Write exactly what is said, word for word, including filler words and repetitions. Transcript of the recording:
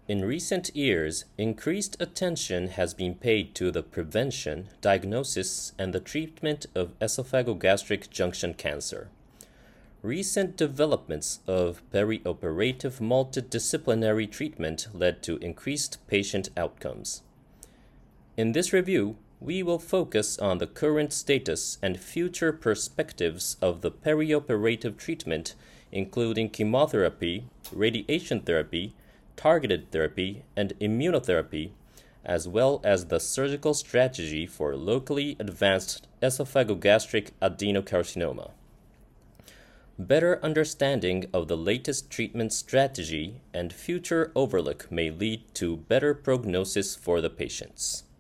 In recent years, increased attention has been paid to the prevention, diagnosis, and the treatment of esophagogastric junction cancer. Recent developments of perioperative multidisciplinary treatment led to increased patient outcomes. In this review, we will focus on the current status and future perspectives of the perioperative treatment, including chemotherapy, radiation therapy, targeted therapy, and immunotherapy, as well as the surgical strategy for locally advanced esophagogastric adenocarcinoma. Better understanding of the latest treatment strategy and future overlook may lead to better prognosis for the patients.